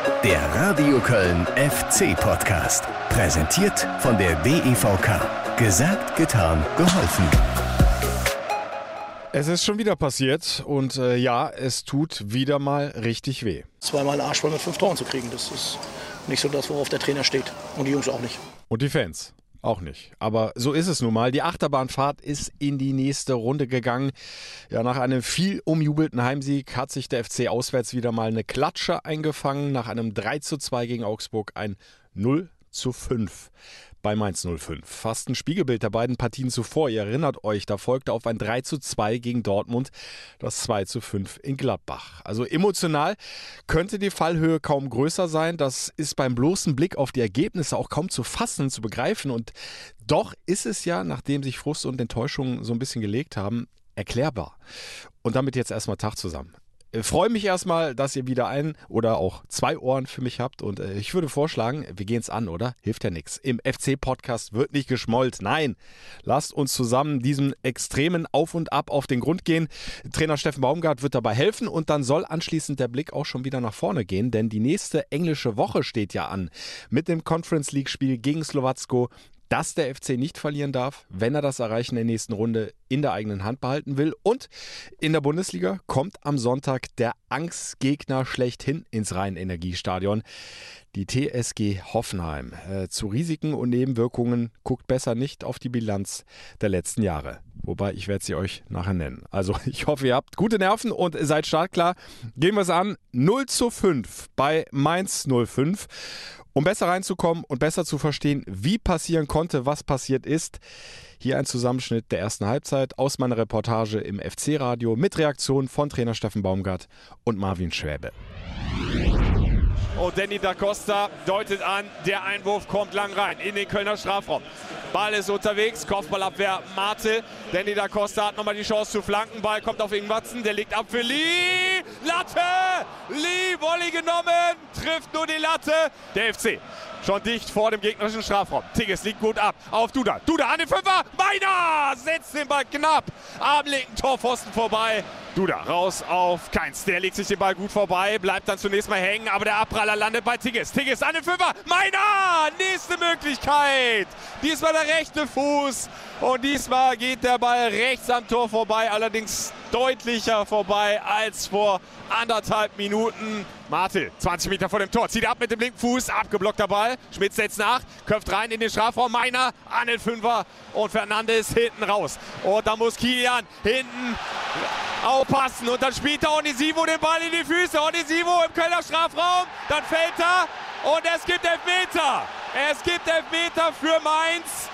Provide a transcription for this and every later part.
Der Radio Köln FC Podcast. Präsentiert von der DEVK. Gesagt, getan, geholfen. Es ist schon wieder passiert und ja, es tut wieder mal richtig weh. Zweimal einen Arschball mit 5 Toren zu kriegen, das ist nicht so das, worauf der Trainer steht. Und die Jungs auch nicht. Und die Fans auch nicht. Aber so ist es nun mal. Die Achterbahnfahrt ist in die nächste Runde gegangen. Ja, nach einem viel umjubelten Heimsieg hat sich der FC auswärts wieder mal eine Klatsche eingefangen. Nach einem 3:2 gegen Augsburg ein 0:5 bei Mainz 05. Fast ein Spiegelbild der beiden Partien zuvor. Ihr erinnert euch, da folgte auf ein 3:2 gegen Dortmund das 2:5 in Gladbach. Also emotional könnte die Fallhöhe kaum größer sein. Das ist beim bloßen Blick auf die Ergebnisse auch kaum zu fassen, zu begreifen. Und doch ist es ja, nachdem sich Frust und Enttäuschung so ein bisschen gelegt haben, erklärbar. Und damit jetzt erstmal Tag zusammen. Ich freue mich erstmal, dass ihr wieder ein oder auch 2 Ohren für mich habt und ich würde vorschlagen, wir gehen es an, oder? Hilft ja nichts. Im FC-Podcast wird nicht geschmollt. Nein, lasst uns zusammen diesem extremen Auf und Ab auf den Grund gehen. Trainer Steffen Baumgart wird dabei helfen und dann soll anschließend der Blick auch schon wieder nach vorne gehen, denn die nächste englische Woche steht ja an mit dem Conference-League-Spiel gegen Slowacko, dass der FC nicht verlieren darf, wenn er das Erreichen der nächsten Runde in der eigenen Hand behalten will. Und in der Bundesliga kommt am Sonntag der Angstgegner schlechthin ins Rhein-Energiestadion. Die TSG Hoffenheim. Zu Risiken und Nebenwirkungen guckt besser nicht auf die Bilanz der letzten Jahre. Wobei, ich werde sie euch nachher nennen. Also ich hoffe, ihr habt gute Nerven und seid startklar. Gehen wir es an. 0:5 bei Mainz 05. Um besser reinzukommen und besser zu verstehen, wie passieren konnte, was passiert ist, hier ein Zusammenschnitt der ersten Halbzeit aus meiner Reportage im FC-Radio mit Reaktionen von Trainer Steffen Baumgart und Marvin Schwäbe. Und Danny da Costa deutet an, der Einwurf kommt lang rein in den Kölner Strafraum. Ball ist unterwegs, Kopfballabwehr Martel. Danny da Costa hat nochmal die Chance zu flanken. Ball kommt auf Ingwatzen, der legt ab für Lee. Latte! Lee, Volley genommen, trifft nur die Latte. Der FC schon dicht vor dem gegnerischen Strafraum. Tigges liegt gut ab auf Duda. Duda an den Fünfer. Meiner setzt den Ball knapp am linken Torpfosten vorbei. Duda raus auf Keins. Der legt sich den Ball gut vorbei, bleibt dann zunächst mal hängen, aber der Abpraller landet bei Tigges. Tigges an den Fünfer. Meiner! Nächste Möglichkeit. Diesmal der rechte Fuß. Und diesmal geht der Ball rechts am Tor vorbei, allerdings deutlicher vorbei als vor 1,5 Minuten. Martel, 20 Meter vor dem Tor, zieht ab mit dem linken Fuß, abgeblockter Ball. Schmitz setzt nach, köpft rein in den Strafraum. Meiner an den Fünfer und Fernandes hinten raus. Und da muss Kilian hinten aufpassen und dann spielt der Onisivo den Ball in die Füße. Onisivo im Kölner Strafraum, dann fällt er und es gibt Elfmeter. Es gibt Elfmeter für Mainz.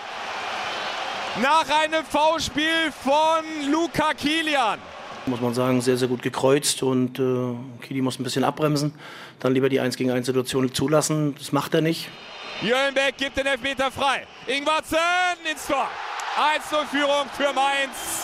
Nach einem Foulspiel von Luca Kilian. Muss man sagen, sehr, sehr gut gekreuzt und Kili muss ein bisschen abbremsen. Dann lieber die 1-gegen-1 Situation zulassen. Das macht er nicht. Jöllenbeck gibt den Elfmeter frei. Ingwatzen ins Tor. 1:0 Führung für Mainz.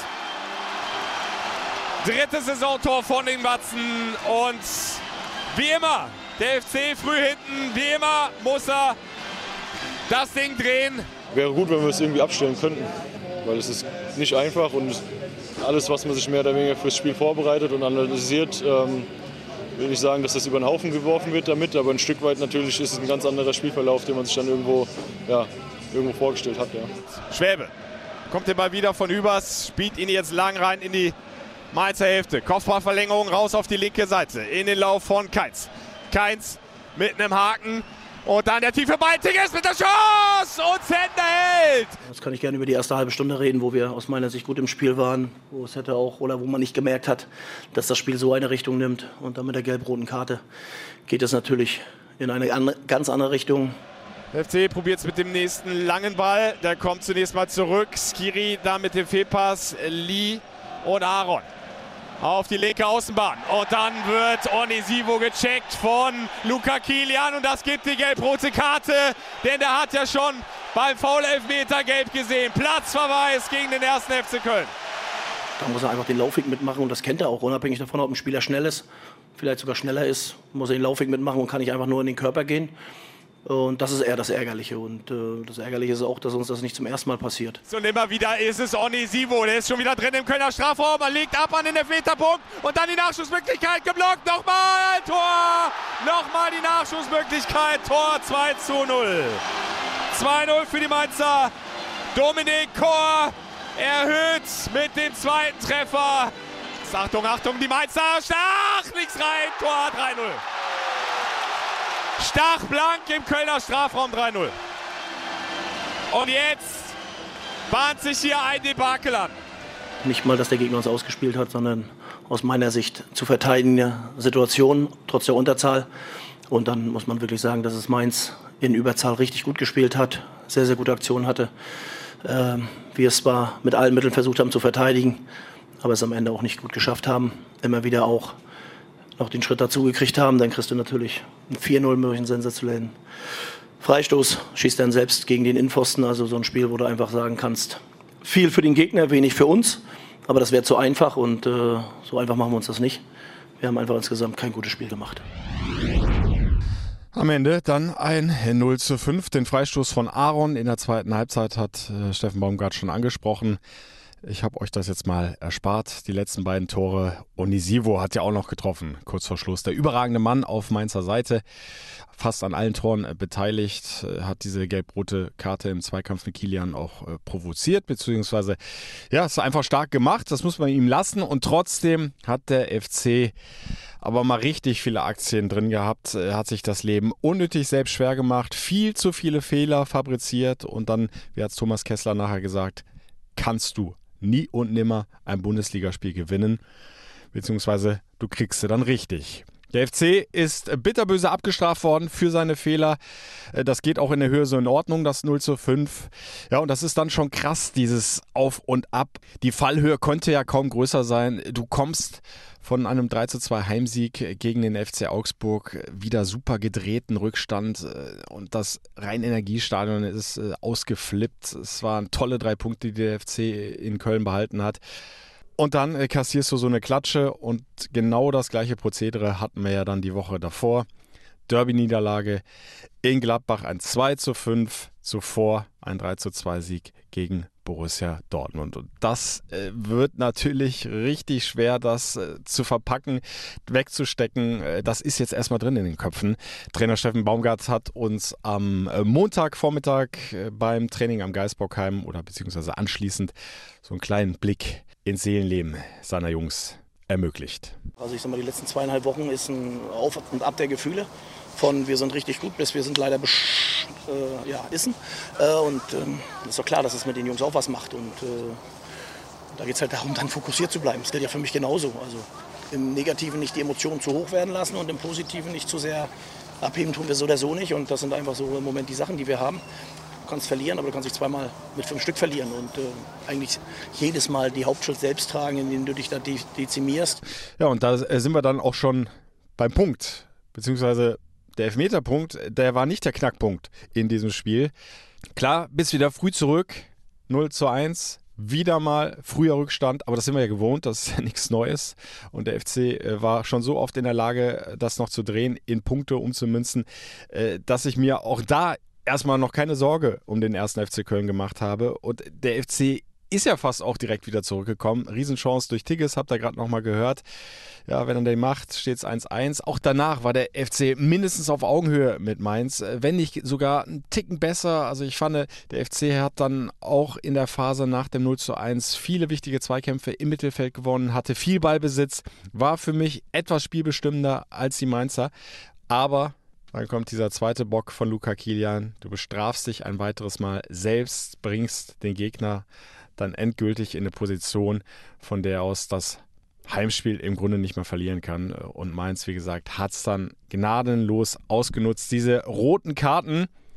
3. Saisontor von Ingwatzen und wie immer, der FC früh hinten, wie immer muss er das Ding drehen. Wäre gut, wenn wir es irgendwie abstellen könnten, weil es ist nicht einfach und alles, was man sich mehr oder weniger fürs Spiel vorbereitet und analysiert, will ich sagen, dass das über den Haufen geworfen wird damit, aber ein Stück weit natürlich ist es ein ganz anderer Spielverlauf, den man sich dann irgendwo vorgestellt hat. Ja. Schwäbe kommt den Ball wieder von Übers, spielt ihn jetzt lang rein in die Mainzer Hälfte. Kopfballverlängerung raus auf die linke Seite, in den Lauf von Keins. Keins mit einem Haken. Und dann der tiefe Ball, Tigges mit der Chance und Zender hält. Jetzt kann ich gerne über die erste halbe Stunde reden, wo wir aus meiner Sicht gut im Spiel waren, wo es hätte auch oder wo man nicht gemerkt hat, dass das Spiel so eine Richtung nimmt. Und dann mit der gelb-roten Karte geht es natürlich in eine ganz andere Richtung. Der FC probiert es mit dem nächsten langen Ball. Der kommt zunächst mal zurück. Skiri da mit dem Fehlpass. Lee und Aaron auf die linke Außenbahn. Und dann wird Onisivo gecheckt von Luca Kilian. Und das gibt die gelb-rote Karte. Denn der hat ja schon beim Foul-Elfmeter gelb gesehen. Platzverweis gegen den 1. FC Köln. Da muss er einfach den Laufweg mitmachen. Und das kennt er auch. Unabhängig davon, ob ein Spieler schnell ist, vielleicht sogar schneller ist, muss er den Laufweg mitmachen und kann nicht einfach nur in den Körper gehen. Und das ist eher das Ärgerliche. Und das Ärgerliche ist auch, dass uns das nicht zum ersten Mal passiert. Und immer wieder ist es Onisivo, der ist schon wieder drin im Kölner Strafraum, er legt ab an den Elfmeterpunkt und dann die Nachschussmöglichkeit geblockt, nochmal Tor, nochmal die Nachschussmöglichkeit, Tor 2:0. 2:0 für die Mainzer, Dominik Kor erhöht mit dem zweiten Treffer. Achtung, Achtung, die Mainzer, Stach, links rein, Tor 3:0. Stach blank im Kölner Strafraum 3:0. Und jetzt bahnt sich hier ein Debakel an. Nicht mal, dass der Gegner uns ausgespielt hat, sondern aus meiner Sicht zu verteidigende Situation, trotz der Unterzahl. Und dann muss man wirklich sagen, dass es Mainz in Überzahl richtig gut gespielt hat, sehr, sehr gute Aktionen hatte. Wir es zwar mit allen Mitteln versucht haben zu verteidigen, aber es am Ende auch nicht gut geschafft haben. Immer wieder auch noch den Schritt dazu gekriegt haben, dann kriegst du natürlich einen 4:0 durch einen sensationellen Freistoß, schießt dann selbst gegen den Innenpfosten, also so ein Spiel, wo du einfach sagen kannst, viel für den Gegner, wenig für uns, aber das wäre zu einfach und so einfach machen wir uns das nicht. Wir haben einfach insgesamt kein gutes Spiel gemacht. Am Ende dann ein 0:5, den Freistoß von Aaron in der zweiten Halbzeit hat Steffen Baumgart schon angesprochen. Ich habe euch das jetzt mal erspart, die letzten beiden Tore. Onisivo hat ja auch noch getroffen, kurz vor Schluss. Der überragende Mann auf Mainzer Seite, fast an allen Toren beteiligt, hat diese gelb-rote Karte im Zweikampf mit Kilian auch provoziert, beziehungsweise ja, ist einfach stark gemacht, das muss man ihm lassen. Und trotzdem hat der FC aber mal richtig viele Aktien drin gehabt, hat sich das Leben unnötig selbst schwer gemacht, viel zu viele Fehler fabriziert und dann, wie hat es Thomas Kessler nachher gesagt, kannst du nie und nimmer ein Bundesligaspiel gewinnen, beziehungsweise du kriegst sie dann richtig. Der FC ist bitterböse abgestraft worden für seine Fehler. Das geht auch in der Höhe so in Ordnung, das 0:5. Ja, und das ist dann schon krass, dieses Auf und Ab. Die Fallhöhe konnte ja kaum größer sein. Du kommst von einem 3:2 Heimsieg gegen den FC Augsburg, wieder super gedrehten Rückstand und das Rhein-Energiestadion ist ausgeflippt. Es waren tolle 3 Punkte, die der FC in Köln behalten hat. Und dann kassierst du so eine Klatsche und genau das gleiche Prozedere hatten wir ja dann die Woche davor. Derby-Niederlage in Gladbach, ein 2:5, zuvor ein 3:2 Sieg gegen Borussia Dortmund. Und das wird natürlich richtig schwer, das zu verpacken, wegzustecken. Das ist jetzt erstmal drin in den Köpfen. Trainer Steffen Baumgart hat uns am Montagvormittag beim Training am Geisbockheim oder beziehungsweise anschließend so einen kleinen Blick ins Seelenleben seiner Jungs ermöglicht. Also ich sag mal, die letzten 2,5 Wochen ist ein Auf und Ab der Gefühle. Von wir sind richtig gut bis wir sind leider Issen. Und ist doch klar, dass es mit den Jungs auch was macht. Und da geht es halt darum, dann fokussiert zu bleiben. Das gilt ja für mich genauso. Also im Negativen nicht die Emotionen zu hoch werden lassen und im Positiven nicht zu sehr abheben tun wir so oder so nicht. Und das sind einfach so im Moment die Sachen, die wir haben. Du kannst verlieren, aber du kannst dich zweimal mit 5 Stück verlieren und eigentlich jedes Mal die Hauptschuld selbst tragen, indem du dich da dezimierst. Ja, und da sind wir dann auch schon beim Punkt, beziehungsweise der Elfmeterpunkt, der war nicht der Knackpunkt in diesem Spiel. Klar, bist wieder früh zurück, 0:1, wieder mal früher Rückstand, aber das sind wir ja gewohnt, das ist ja nichts Neues. Und der FC war schon so oft in der Lage, das noch zu drehen, in Punkte umzumünzen, dass ich mir auch da erstmal noch keine Sorge um den 1. FC Köln gemacht habe. Und der FC ist ja fast auch direkt wieder zurückgekommen. Riesenchance durch Tigges, habt ihr gerade nochmal gehört. Ja, wenn er den macht, steht es 1:1. Auch danach war der FC mindestens auf Augenhöhe mit Mainz, wenn nicht sogar einen Ticken besser. Also ich fand, der FC hat dann auch in der Phase nach dem 0:1 viele wichtige Zweikämpfe im Mittelfeld gewonnen, hatte viel Ballbesitz, war für mich etwas spielbestimmender als die Mainzer. Aber dann kommt dieser zweite Bock von Luca Kilian. Du bestrafst dich ein weiteres Mal selbst, bringst den Gegner dann endgültig in eine Position, von der aus das Heimspiel im Grunde nicht mehr verlieren kann. Und Mainz, wie gesagt, hat es dann gnadenlos ausgenutzt. Diese roten Karten,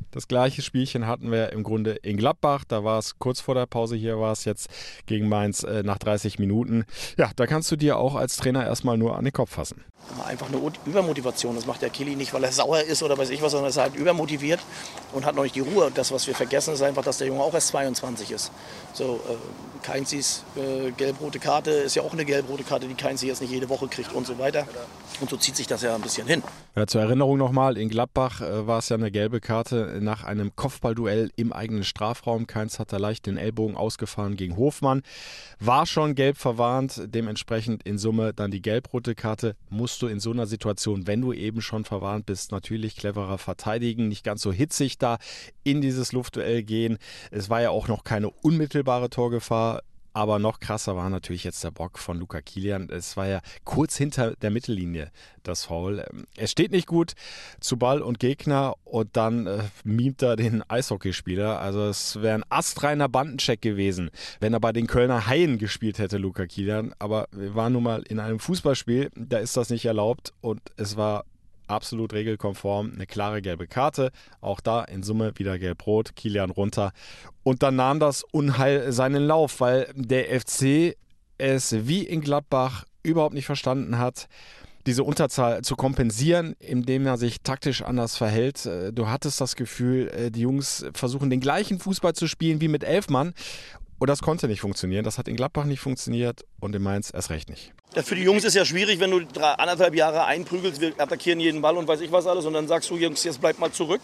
Das gleiche Spielchen hatten wir im Grunde in Gladbach. Da war es kurz vor der Pause, hier war es jetzt gegen Mainz nach 30 Minuten. Ja, da kannst du dir auch als Trainer erstmal nur an den Kopf fassen. Einfach eine Übermotivation. Das macht der Kili nicht, weil er sauer ist oder weiß ich was, sondern er ist halt übermotiviert und hat noch nicht die Ruhe. Das, was wir vergessen, ist einfach, dass der Junge auch erst 22 ist. So, Kainzis gelb-rote Karte ist ja auch eine gelb-rote Karte, die Kainzi jetzt nicht jede Woche kriegt und so weiter. Und so zieht sich das ja ein bisschen hin. Ja, zur Erinnerung nochmal, in Gladbach war es ja eine gelbe Karte nach einem Kopfballduell im eigenen Strafraum. Kainz hat da leicht den Ellbogen ausgefahren gegen Hofmann. War schon gelb verwarnt, dementsprechend in Summe dann die gelb-rote Karte. Musst du in so einer Situation, wenn du eben schon verwarnt bist, natürlich cleverer verteidigen, nicht ganz so hitzig da in dieses Luftduell gehen. Es war ja auch noch keine unmittelbare Torgefahr. Aber noch krasser war natürlich jetzt der Bock von Luca Kilian. Es war ja kurz hinter der Mittellinie das Foul. Es steht nicht gut zu Ball und Gegner und dann mimt er den Eishockeyspieler. Also es wäre ein astreiner Bandencheck gewesen, wenn er bei den Kölner Haien gespielt hätte, Luca Kilian. Aber wir waren nun mal in einem Fußballspiel, da ist das nicht erlaubt und es war absolut regelkonform, eine klare gelbe Karte. Auch da in Summe wieder gelb-rot, Kilian runter. Und dann nahm das Unheil seinen Lauf, weil der FC es wie in Gladbach überhaupt nicht verstanden hat, diese Unterzahl zu kompensieren, indem er sich taktisch anders verhält. Du hattest das Gefühl, die Jungs versuchen den gleichen Fußball zu spielen wie mit 11 Mann. Und das konnte nicht funktionieren. Das hat in Gladbach nicht funktioniert und in Mainz erst recht nicht. Ja, für die Jungs ist ja schwierig, wenn du 1,5 Jahre einprügelst, wir attackieren jeden Ball und weiß ich was alles und dann sagst du, Jungs, jetzt bleibt mal zurück.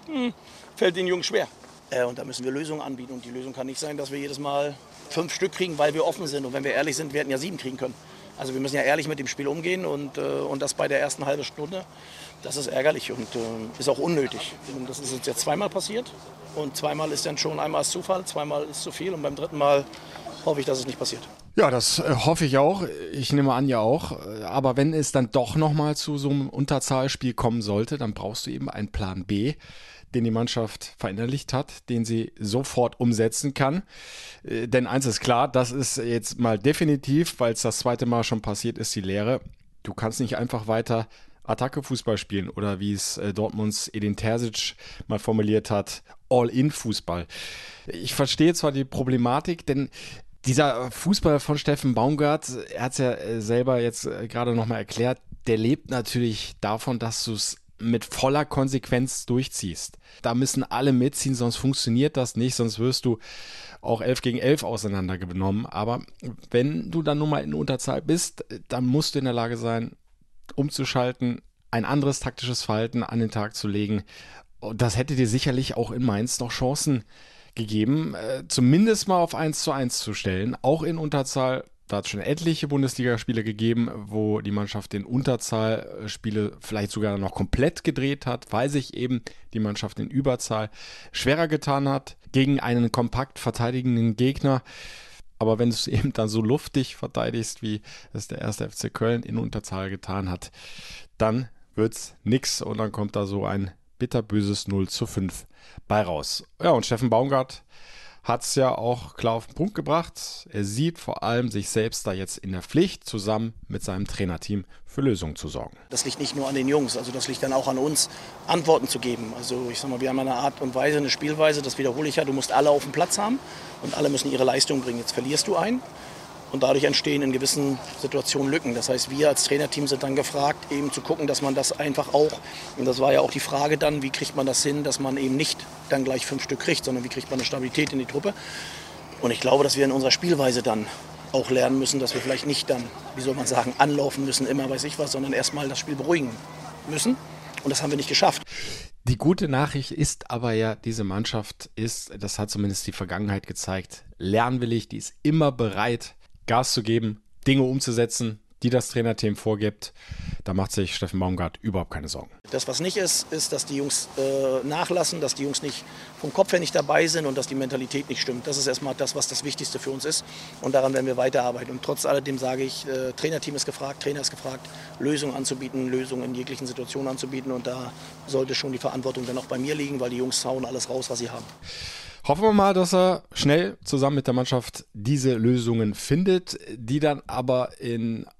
Fällt den Jungs schwer. Und da müssen wir Lösungen anbieten und die Lösung kann nicht sein, dass wir jedes Mal 5 Stück kriegen, weil wir offen sind. Und wenn wir ehrlich sind, wir hätten ja 7 kriegen können. Also wir müssen ja ehrlich mit dem Spiel umgehen und das bei der ersten halben Stunde. Das ist ärgerlich und ist auch unnötig. Und das ist uns jetzt zweimal passiert und zweimal ist dann schon, einmal ist Zufall, zweimal ist zu viel und beim dritten Mal hoffe ich, dass es nicht passiert. Ja, das hoffe ich auch. Ich nehme an, ja auch. Aber wenn es dann doch nochmal zu so einem Unterzahlspiel kommen sollte, dann brauchst du eben einen Plan B, den die Mannschaft verinnerlicht hat, den sie sofort umsetzen kann. Denn eins ist klar, das ist jetzt mal definitiv, weil es das zweite Mal schon passiert ist, die Lehre. Du kannst nicht einfach weiter Attacke-Fußball spielen oder wie es Dortmunds Edin Terzic mal formuliert hat, All-in-Fußball. Ich verstehe zwar die Problematik, denn dieser Fußball von Steffen Baumgart, er hat es ja selber jetzt gerade nochmal erklärt, der lebt natürlich davon, dass du es mit voller Konsequenz durchziehst. Da müssen alle mitziehen, sonst funktioniert das nicht, sonst wirst du auch 11 gegen 11 auseinandergenommen. Aber wenn du dann nun mal in Unterzahl bist, dann musst du in der Lage sein, umzuschalten, ein anderes taktisches Verhalten an den Tag zu legen. Und das hätte dir sicherlich auch in Mainz noch Chancen gegeben, zumindest mal auf 1:1 zu stellen, auch in Unterzahl. Da hat es schon etliche Bundesligaspiele gegeben, wo die Mannschaft in Unterzahlspiele vielleicht sogar noch komplett gedreht hat, weil sich eben die Mannschaft in Überzahl schwerer getan hat gegen einen kompakt verteidigenden Gegner. Aber wenn du es eben dann so luftig verteidigst, wie es der 1. FC Köln in Unterzahl getan hat, dann wird's nix und dann kommt da so ein bitterböses 0:5 bei raus. Ja, und Steffen Baumgart hat es ja auch klar auf den Punkt gebracht. Er sieht vor allem sich selbst da jetzt in der Pflicht, zusammen mit seinem Trainerteam für Lösungen zu sorgen. Das liegt nicht nur an den Jungs, also das liegt dann auch an uns, Antworten zu geben. Also ich sag mal, wir haben eine Art und Weise, eine Spielweise, das wiederhole ich ja, du musst alle auf dem Platz haben und alle müssen ihre Leistung bringen. Jetzt verlierst du einen und dadurch entstehen in gewissen Situationen Lücken. Das heißt, wir als Trainerteam sind dann gefragt, eben zu gucken, dass man das einfach auch, und das war ja auch die Frage dann, wie kriegt man das hin, dass man eben nicht dann gleich 5 Stück kriegt, sondern wie kriegt man eine Stabilität in die Truppe. Und ich glaube, dass wir in unserer Spielweise dann auch lernen müssen, dass wir vielleicht nicht dann, wie soll man sagen, anlaufen müssen, immer weiß ich was, sondern erstmal das Spiel beruhigen müssen. Und das haben wir nicht geschafft. Die gute Nachricht ist aber ja, diese Mannschaft ist, das hat zumindest die Vergangenheit gezeigt, lernwillig, die ist immer bereit, Gas zu geben, Dinge umzusetzen, die das Trainerteam vorgibt. Da macht sich Steffen Baumgart überhaupt keine Sorgen. Das, was nicht ist, ist, dass die Jungs nachlassen, dass die Jungs nicht vom Kopf her nicht dabei sind und dass die Mentalität nicht stimmt. Das ist erstmal das, was das Wichtigste für uns ist. Und daran werden wir weiterarbeiten. Und trotz alledem sage ich, Trainerteam ist gefragt, Trainer ist gefragt, Lösungen anzubieten, Lösungen in jeglichen Situationen anzubieten. Und da sollte schon die Verantwortung dann auch bei mir liegen, weil die Jungs hauen alles raus, was sie haben. Hoffen wir mal, dass er schnell zusammen mit der Mannschaft diese Lösungen findet, die dann aber in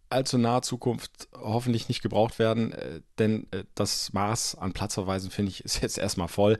allzu naher Zukunft hoffentlich nicht gebraucht werden, denn das Maß an Platzverweisen, finde ich, ist jetzt erstmal voll.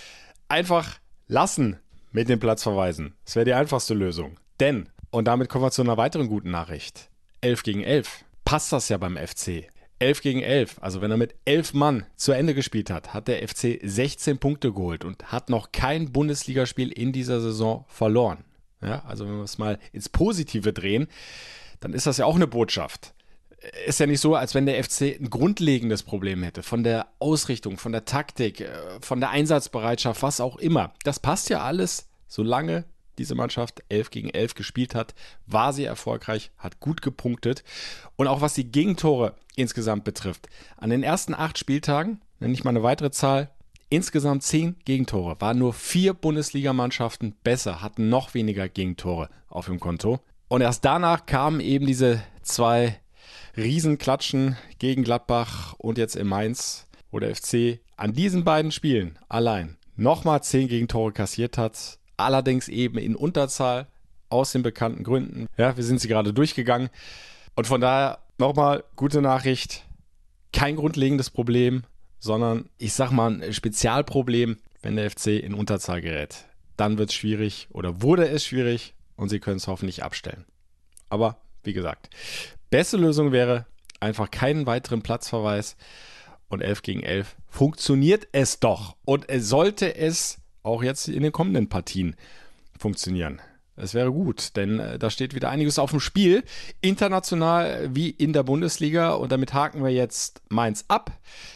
Einfach lassen mit den Platzverweisen. Das wäre die einfachste Lösung. Denn, und damit kommen wir zu einer weiteren guten Nachricht, 11 gegen 11 passt das ja beim FC. 11 gegen 11, also wenn er mit 11 Mann zu Ende gespielt hat, hat der FC 16 Punkte geholt und hat noch kein Bundesligaspiel in dieser Saison verloren. Ja, also wenn wir es mal ins Positive drehen, dann ist das ja auch eine Botschaft. Ist ja nicht so, als wenn der FC ein grundlegendes Problem hätte, von der Ausrichtung, von der Taktik, von der Einsatzbereitschaft, was auch immer. Das passt ja alles, solange diese Mannschaft 11 gegen 11 gespielt hat, war sie erfolgreich, hat gut gepunktet. Und auch was die Gegentore insgesamt betrifft, an den ersten 8 Spieltagen, nenne ich mal eine weitere Zahl, insgesamt 10 Gegentore, waren nur 4 Bundesligamannschaften besser, hatten noch weniger Gegentore auf dem Konto. Und erst danach kamen eben diese 2 Riesenklatschen gegen Gladbach und jetzt in Mainz, wo der FC an diesen beiden Spielen allein nochmal 10 Gegentore kassiert hat. Allerdings eben in Unterzahl, aus den bekannten Gründen. Ja, wir sind sie gerade durchgegangen. Und von daher nochmal gute Nachricht. Kein grundlegendes Problem, sondern ich sag mal ein Spezialproblem, wenn der FC in Unterzahl gerät. Dann wird es schwierig oder wurde es schwierig und sie können es hoffentlich abstellen. Aber wie gesagt, beste Lösung wäre einfach keinen weiteren Platzverweis und 11 gegen 11 funktioniert es doch. Und es sollte es auch jetzt in den kommenden Partien funktionieren. Es wäre gut, denn da steht wieder einiges auf dem Spiel, international wie in der Bundesliga und damit haken wir jetzt Mainz ab.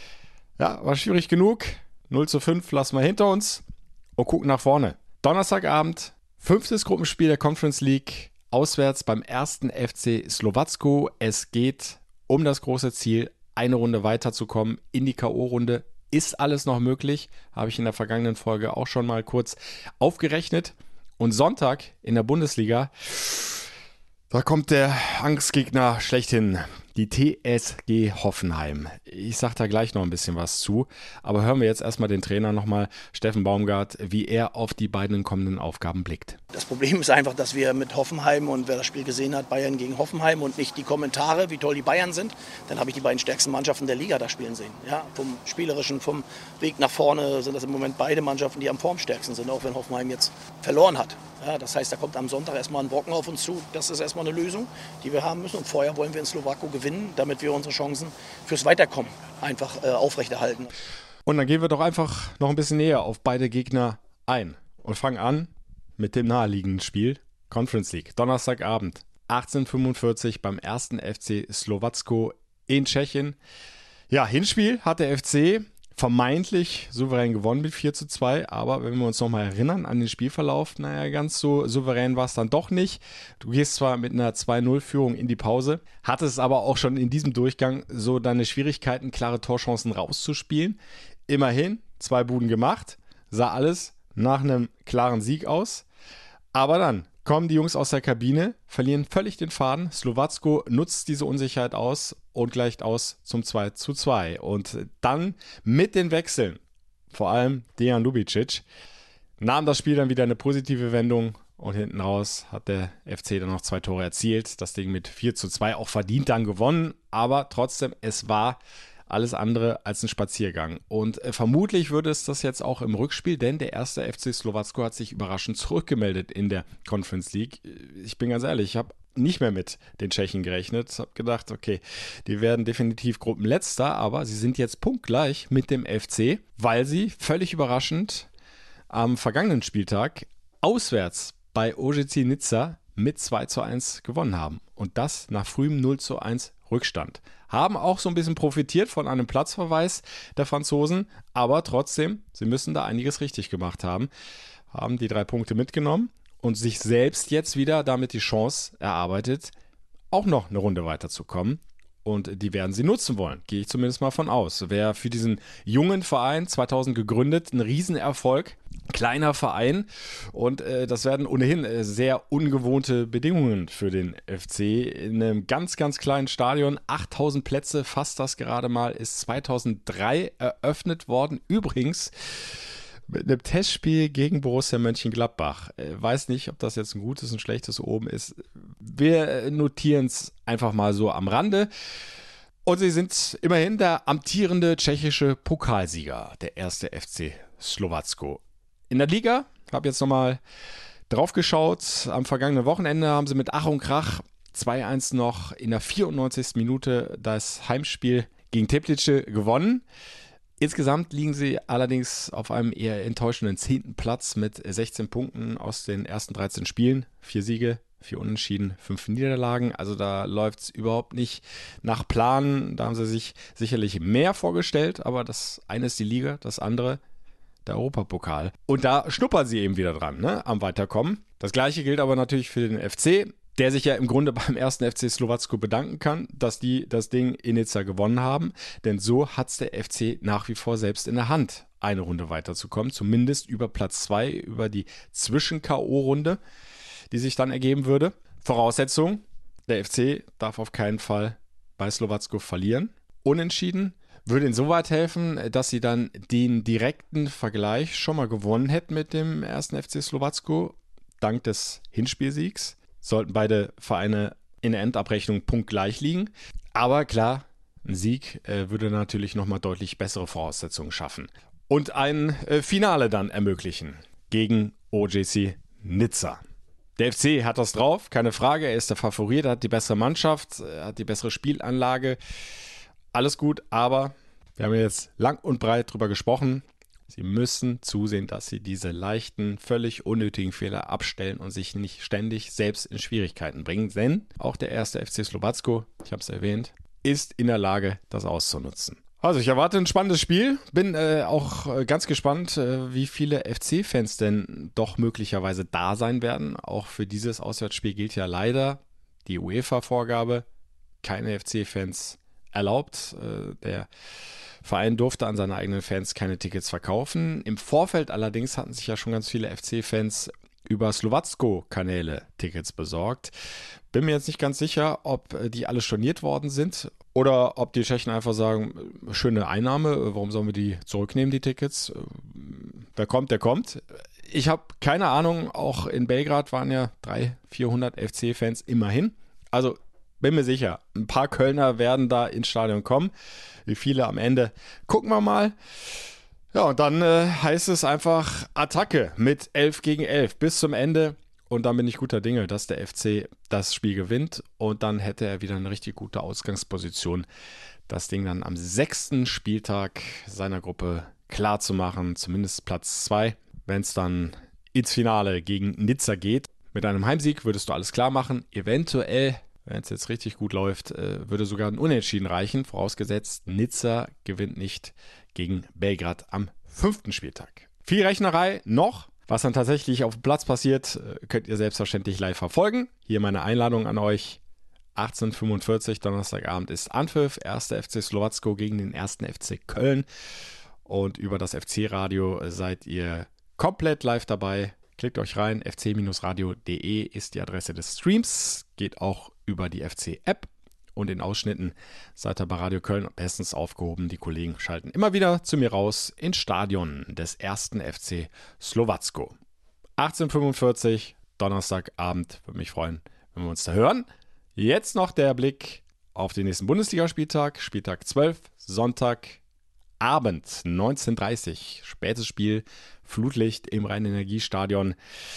Ja, war schwierig genug, 0:5 lassen wir hinter uns und gucken nach vorne. Donnerstagabend, 5. Gruppenspiel der Conference League, auswärts beim 1. FC Slowacko. Es geht um das große Ziel, eine Runde weiterzukommen in die K.O.-Runde. Ist alles noch möglich, habe ich in der vergangenen Folge auch schon mal kurz aufgerechnet. Und Sonntag in der Bundesliga, da kommt der Angstgegner schlechthin, die TSG Hoffenheim. Ich sage da gleich noch ein bisschen was zu, aber hören wir jetzt erstmal den Trainer nochmal, Steffen Baumgart, wie er auf die beiden kommenden Aufgaben blickt. Das Problem ist einfach, dass wir mit Hoffenheim und wer das Spiel gesehen hat, Bayern gegen Hoffenheim und nicht die Kommentare, wie toll die Bayern sind, dann habe ich die beiden stärksten Mannschaften der Liga da spielen sehen. Ja, vom Spielerischen, vom Weg nach vorne sind das im Moment beide Mannschaften, die am formstärksten sind, auch wenn Hoffenheim jetzt verloren hat. Ja, das heißt, da kommt am Sonntag erstmal ein Brocken auf uns zu. Das ist erstmal eine Lösung, die wir haben müssen. Und vorher wollen wir in Slowacko gewinnen, damit wir unsere Chancen fürs Weiterkommen einfach aufrechterhalten. Und dann gehen wir doch einfach noch ein bisschen näher auf beide Gegner ein und fangen an mit dem naheliegenden Spiel, Conference League. Donnerstagabend, 18:45 beim 1. FC Slowacko in Tschechien. Ja, Hinspiel hat der FC vermeintlich souverän gewonnen mit 4:2, aber wenn wir uns nochmal erinnern an den Spielverlauf, naja, ganz so souverän war es dann doch nicht. Du gehst zwar mit einer 2:0-Führung in die Pause, hattest aber auch schon in diesem Durchgang so deine Schwierigkeiten, klare Torchancen rauszuspielen. Immerhin 2 Buden gemacht, sah alles nach einem klaren Sieg aus, aber dann kommen die Jungs aus der Kabine, verlieren völlig den Faden. Slowacko nutzt diese Unsicherheit aus und gleicht aus zum 2:2. Und dann mit den Wechseln, vor allem Dejan Lubicic, nahm das Spiel dann wieder eine positive Wendung und hinten raus hat der FC dann noch 2 Tore erzielt. Das Ding mit 4:2 auch verdient dann gewonnen, aber trotzdem, es war alles andere als ein Spaziergang. Und vermutlich würde es das jetzt auch im Rückspiel, denn der 1. FC Slowacko hat sich überraschend zurückgemeldet in der Conference League. Ich bin ganz ehrlich, ich habe nicht mehr mit den Tschechen gerechnet. Ich habe gedacht, okay, die werden definitiv Gruppenletzter, aber sie sind jetzt punktgleich mit dem FC, weil sie völlig überraschend am vergangenen Spieltag auswärts bei OGC Nizza mit 2:1 gewonnen haben. Und das nach frühem 0:1 Rückstand. Haben auch so ein bisschen profitiert von einem Platzverweis der Franzosen, aber trotzdem, sie müssen da einiges richtig gemacht haben. Haben die 3 Punkte mitgenommen und sich selbst jetzt wieder damit die Chance erarbeitet, auch noch eine Runde weiterzukommen. Und die werden sie nutzen wollen, gehe ich zumindest mal von aus. Wäre für diesen jungen Verein, 2000 gegründet, ein Riesenerfolg. Kleiner Verein und das werden ohnehin sehr ungewohnte Bedingungen für den FC. In einem ganz, ganz kleinen Stadion, 8000 Plätze, fast das gerade mal, ist 2003 eröffnet worden. Übrigens Mit einem Testspiel gegen Borussia Mönchengladbach. Weiß nicht, ob das jetzt ein gutes und schlechtes Omen ist. Wir notieren es einfach mal so am Rande. Und sie sind immerhin der amtierende tschechische Pokalsieger, der erste FC Slowacko. In der Liga, habe jetzt nochmal drauf geschaut, am vergangenen Wochenende haben sie mit Ach und Krach 2-1 noch in der 94. Minute das Heimspiel gegen Teplice gewonnen. Insgesamt liegen sie allerdings auf einem eher enttäuschenden 10. Platz mit 16 Punkten aus den ersten 13 Spielen. 4 Siege, 4 Unentschieden, 5 Niederlagen. Also da läuft es überhaupt nicht nach Plan. Da haben sie sich sicherlich mehr vorgestellt, aber das eine ist die Liga, das andere der Europapokal. Und da schnuppern sie eben wieder dran, ne, am Weiterkommen. Das gleiche gilt aber natürlich für den FC, der sich ja im Grunde beim ersten FC Slowacko bedanken kann, dass die das Ding in Nizza gewonnen haben. Denn so hat es der FC nach wie vor selbst in der Hand, eine Runde weiterzukommen. Zumindest über Platz 2, über die Zwischen-K.O.-Runde, die sich dann ergeben würde. Voraussetzung, der FC darf auf keinen Fall bei Slowacko verlieren. Unentschieden würde insoweit helfen, dass sie dann den direkten Vergleich schon mal gewonnen hätten mit dem ersten FC Slowacko, dank des Hinspielsiegs. Sollten beide Vereine in der Endabrechnung punktgleich liegen. Aber klar, ein Sieg würde natürlich nochmal deutlich bessere Voraussetzungen schaffen. Und ein Finale dann ermöglichen gegen OGC Nizza. Der FC hat das drauf, keine Frage. Er ist der Favorit, er hat die bessere Mannschaft, er hat die bessere Spielanlage. Alles gut, aber wir haben jetzt lang und breit drüber gesprochen. Sie müssen zusehen, dass sie diese leichten, völlig unnötigen Fehler abstellen und sich nicht ständig selbst in Schwierigkeiten bringen. Denn auch der erste FC Slowacko, ich habe es erwähnt, ist in der Lage, das auszunutzen. Also ich erwarte ein spannendes Spiel. Bin auch ganz gespannt, wie viele FC-Fans denn doch möglicherweise da sein werden. Auch für dieses Auswärtsspiel gilt ja leider die UEFA-Vorgabe. Keine FC-Fans erlaubt. Der Verein durfte an seine eigenen Fans keine Tickets verkaufen. Im Vorfeld allerdings hatten sich ja schon ganz viele FC-Fans über Slowacko-Kanäle Tickets besorgt. Bin mir jetzt nicht ganz sicher, ob die alle storniert worden sind oder ob die Tschechen einfach sagen, schöne Einnahme, warum sollen wir die zurücknehmen, die Tickets? Wer kommt, der kommt. Ich habe keine Ahnung, auch in Belgrad waren ja 300-400 FC-Fans immerhin. Also bin mir sicher, ein paar Kölner werden da ins Stadion kommen. Wie viele am Ende, gucken wir mal. Ja, und dann heißt es einfach Attacke mit 11 gegen 11 bis zum Ende. Und dann bin ich guter Dinge, dass der FC das Spiel gewinnt. Und dann hätte er wieder eine richtig gute Ausgangsposition, das Ding dann am 6. Spieltag seiner Gruppe klar zu machen. Zumindest Platz 2, wenn es dann ins Finale gegen Nizza geht. Mit einem Heimsieg würdest du alles klar machen. Eventuell, wenn es jetzt richtig gut läuft, würde sogar ein Unentschieden reichen, vorausgesetzt Nizza gewinnt nicht gegen Belgrad am 5. Spieltag. Viel Rechnerei noch. Was dann tatsächlich auf dem Platz passiert, könnt ihr selbstverständlich live verfolgen. Hier meine Einladung an euch. 18:45 Uhr Donnerstagabend ist Anpfiff. 1. FC Slowacko gegen den 1. FC Köln. Und über das FC-Radio seid ihr komplett live dabei. Klickt euch rein, fc-radio.de ist die Adresse des Streams. Geht auch über die FC-App. Und in Ausschnitten seid ihr bei Radio Köln bestens aufgehoben. Die Kollegen schalten immer wieder zu mir raus ins Stadion des 1. FC Slowacko. 18:45 Uhr Donnerstagabend. Würde mich freuen, wenn wir uns da hören. Jetzt noch der Blick auf den nächsten Bundesligaspieltag. Spieltag 12, Sonntagabend, 19:30 Uhr. Spätes Spiel, Flutlicht im Rhein-Energie-Stadion.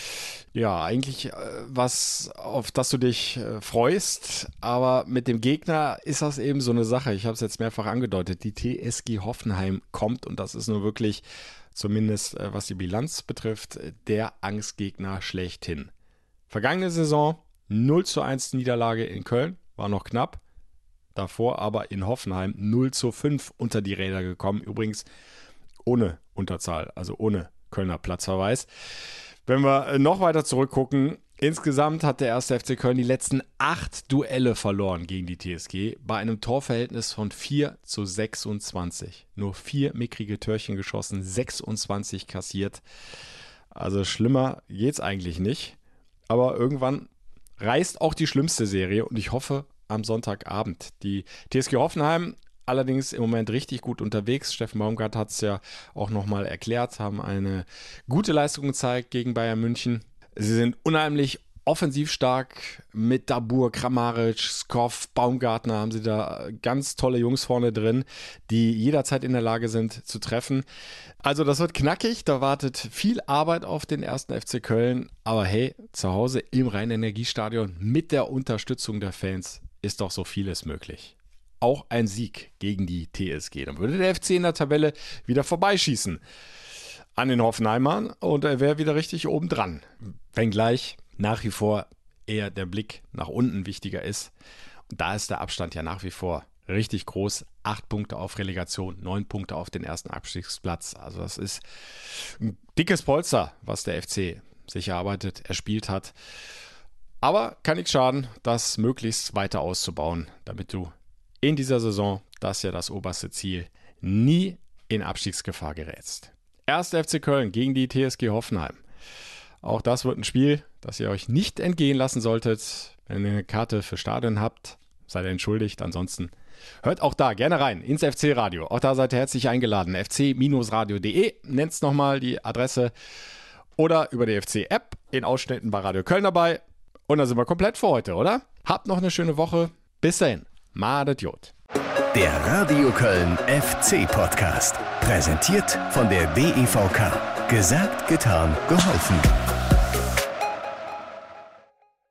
Ja, eigentlich was, auf das du dich freust, aber mit dem Gegner ist das eben so eine Sache. Ich habe es jetzt mehrfach angedeutet. Die TSG Hoffenheim kommt und das ist nur wirklich, zumindest was die Bilanz betrifft, der Angstgegner schlechthin. Vergangene Saison 0:1 Niederlage in Köln, war noch knapp. Davor aber in Hoffenheim 0:5 unter die Räder gekommen. Übrigens ohne Unterzahl, also ohne Kölner Platzverweis. Wenn wir noch weiter zurückgucken, insgesamt hat der 1. FC Köln die letzten 8 Duelle verloren gegen die TSG bei einem Torverhältnis von 4:26. Nur 4 mickrige Törchen geschossen, 26 kassiert. Also schlimmer geht's eigentlich nicht. Aber irgendwann reißt auch die schlimmste Serie und ich hoffe am Sonntagabend. Die TSG Hoffenheim allerdings im Moment richtig gut unterwegs. Steffen Baumgart hat es ja auch nochmal erklärt, haben eine gute Leistung gezeigt gegen Bayern München. Sie sind unheimlich offensiv stark mit Dabur, Kramaric, Skov, Baumgartner, haben sie da ganz tolle Jungs vorne drin, die jederzeit in der Lage sind zu treffen. Also das wird knackig, da wartet viel Arbeit auf den 1. FC Köln, aber hey, zu Hause im Rhein-Energiestadion mit der Unterstützung der Fans ist doch so vieles möglich. Auch ein Sieg gegen die TSG, dann würde der FC in der Tabelle wieder vorbeischießen an den Hoffenheimern und er wäre wieder richtig oben dran, wenngleich nach wie vor eher der Blick nach unten wichtiger ist. Und da ist der Abstand ja nach wie vor richtig groß. 8 Punkte auf Relegation, 9 Punkte auf den ersten Abstiegsplatz. Also das ist ein dickes Polster, was der FC sich erspielt hat. Aber kann nichts schaden, das möglichst weiter auszubauen, damit du in dieser Saison, das ist ja das oberste Ziel, nie in Abstiegsgefahr gerätst. 1. FC Köln gegen die TSG Hoffenheim. Auch das wird ein Spiel, das ihr euch nicht entgehen lassen solltet. Wenn ihr eine Karte für Stadion habt, seid ihr entschuldigt. Ansonsten hört auch da gerne rein ins FC-Radio. Auch da seid ihr herzlich eingeladen. fc-radio.de, nennt's nochmal die Adresse. Oder über die FC-App in Ausschnitten bei Radio Köln dabei. Und dann sind wir komplett für heute, oder? Habt noch eine schöne Woche. Bis dahin. Madet Jod. Der Radio Köln FC Podcast. Präsentiert von der DEVK. Gesagt, getan, geholfen.